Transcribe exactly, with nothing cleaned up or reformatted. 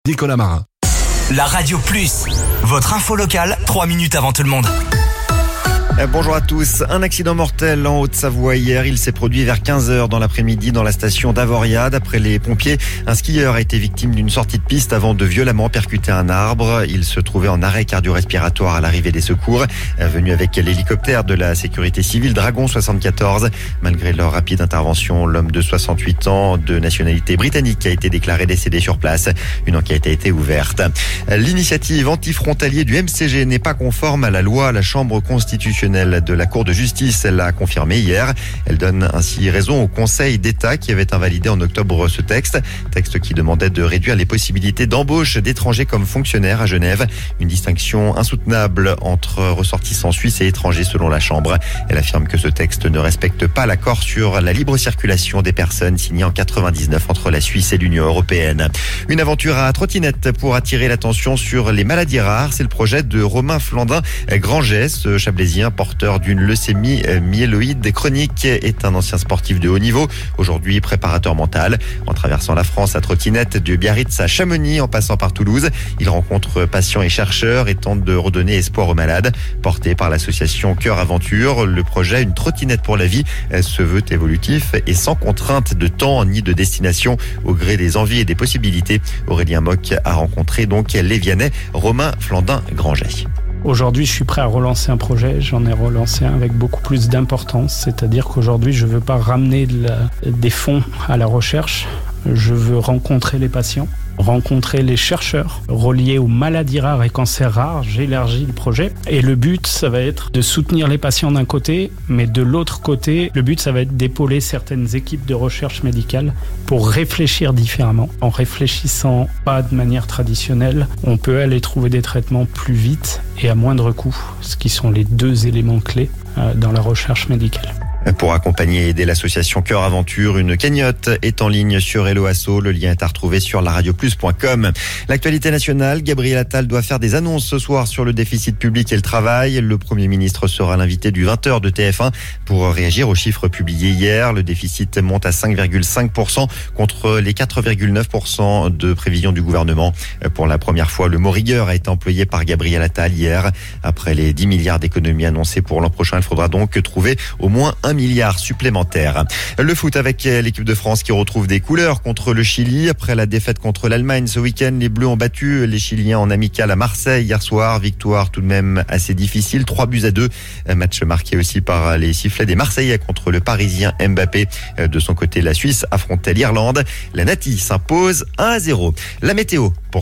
Nicolas Marin. La Radio Plus, votre info locale, trois minutes avant tout le monde. Bonjour à tous. Un accident mortel en Haute-Savoie hier. Il s'est produit vers quinze heures dans l'après-midi dans la station d'Avoria. D'après les pompiers, un skieur a été victime d'une sortie de piste avant de violemment percuter un arbre. Il se trouvait en arrêt cardio-respiratoire à l'arrivée des secours. Venu avec l'hélicoptère de la sécurité civile Dragon soixante-quatorze. Malgré leur rapide intervention, l'homme de soixante-huit ans de nationalité britannique a été déclaré décédé sur place. Une enquête a été ouverte. L'initiative anti-frontalier du M C G n'est pas conforme à la loi. La Chambre constitutionnelle de la Cour de justice l'a confirmé hier. Elle donne ainsi raison au Conseil d'État qui avait invalidé en octobre ce texte. Texte qui demandait de réduire les possibilités d'embauche d'étrangers comme fonctionnaires à Genève. Une distinction insoutenable entre ressortissants suisses et étrangers selon la Chambre. Elle affirme que ce texte ne respecte pas l'accord sur la libre circulation des personnes signé en quatre-vingt-dix-neuf entre la Suisse et l'Union européenne. Une aventure à trottinette pour attirer l'attention sur les maladies rares. C'est le projet de Romain Flandin Granget, ce Chablaisien porteur d'une leucémie myéloïde chronique, est un ancien sportif de haut niveau, aujourd'hui préparateur mental. En traversant la France à trottinette de Biarritz à Chamonix en passant par Toulouse, il rencontre patients et chercheurs et tente de redonner espoir aux malades. Porté par l'association Cœur Aventure, le projet Une trottinette pour la vie se veut évolutif et sans contrainte de temps ni de destination, au gré des envies et des possibilités. Aurélien Moc a rencontré donc l'Évianais Romain Flandin Granget. Aujourd'hui, je suis prêt à relancer un projet. J'en ai relancé un avec beaucoup plus d'importance. C'est-à-dire qu'aujourd'hui, je ne veux pas ramener de la, des fonds à la recherche. Je veux rencontrer les patients, rencontrer les chercheurs reliés aux maladies rares et cancers rares. J'élargis le projet. Et le but, ça va être de soutenir les patients d'un côté, mais de l'autre côté, le but, ça va être d'épauler certaines équipes de recherche médicale pour réfléchir différemment. En réfléchissant pas de manière traditionnelle, on peut aller trouver des traitements plus vite et à moindre coût, ce qui sont les deux éléments clés dans la recherche médicale. Pour accompagner et aider l'association Cœur Aventure, une cagnotte est en ligne sur Hello Asso. Le lien est à retrouver sur la radio plus point com. L'actualité nationale, Gabriel Attal doit faire des annonces ce soir sur le déficit public et le travail. Le Premier ministre sera l'invité du vingt heures de T F un pour réagir aux chiffres publiés hier. Le déficit monte à cinq virgule cinq pour cent contre les quatre virgule neuf pour cent de prévision du gouvernement. Pour la première fois, le mot rigueur a été employé par Gabriel Attal hier. Après les dix milliards d'économies annoncées pour l'an prochain, il faudra donc trouver au moins un milliard supplémentaire. Le foot avec l'équipe de France qui retrouve des couleurs contre le Chili. Après la défaite contre l'Allemagne ce week-end, les Bleus ont battu les Chiliens en amical à Marseille hier soir. Victoire tout de même assez difficile, trois buts à deux. Un match marqué aussi par les sifflets des Marseillais contre le Parisien Mbappé. De son côté, la Suisse affrontait l'Irlande. La Nati s'impose un à zéro. La météo pour